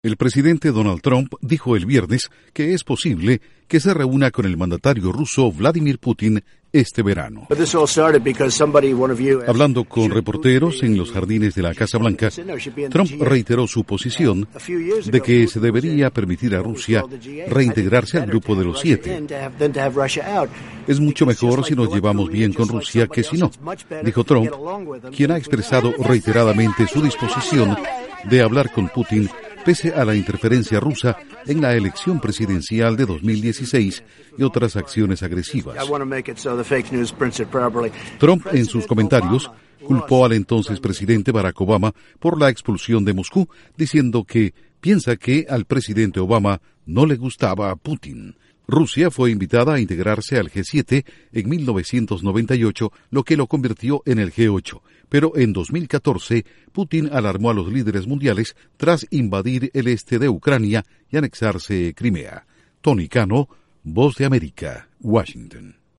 El presidente Donald Trump dijo el viernes que es posible que se reúna con el mandatario ruso Vladimir Putin este verano. Hablando con reporteros en los jardines de la Casa Blanca, Trump reiteró su posición de que se debería permitir a Rusia reintegrarse al grupo de los 7. Es mucho mejor si nos llevamos bien con Rusia que si no, dijo Trump, quien ha expresado reiteradamente su disposición de hablar con Putin pese a la interferencia rusa en la elección presidencial de 2016 y otras acciones agresivas. Trump, en sus comentarios, culpó al entonces presidente Barack Obama por la expulsión de Moscú, diciendo que piensa que al presidente Obama no le gustaba Putin. Rusia fue invitada a integrarse al G7 en 1998, lo que lo convirtió en el G8. Pero en 2014, Putin alarmó a los líderes mundiales tras invadir el este de Ucrania y anexarse Crimea. Tony Cano, Voz de América, Washington.